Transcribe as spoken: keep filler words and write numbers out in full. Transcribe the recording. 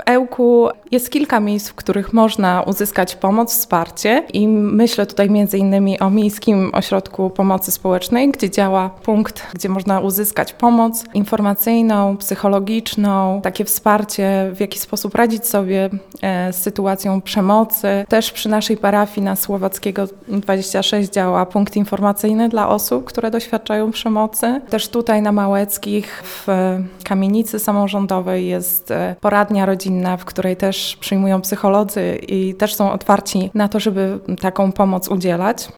Ełku jest kilka miejsc, w których można uzyskać pomoc, wsparcie i myślę tutaj między innymi o Miejskim Ośrodku Pomocy Społecznej, gdzie działa punkt, gdzie można uzyskać pomoc informacyjną, psychologiczną, takie wsparcie, w jaki sposób radzić sobie z sytuacją przemocy. Też przy naszej parafii na Słowackiego dwadzieścia sześć działa punkt informacyjny dla osób, które doświadczają przemocy. Też tutaj na Małeckich w kamienicy samorządowej jest poradnia rodzinna, w której też przyjmują psycholodzy i też są otwarci na to, żeby taką pomoc udzielać.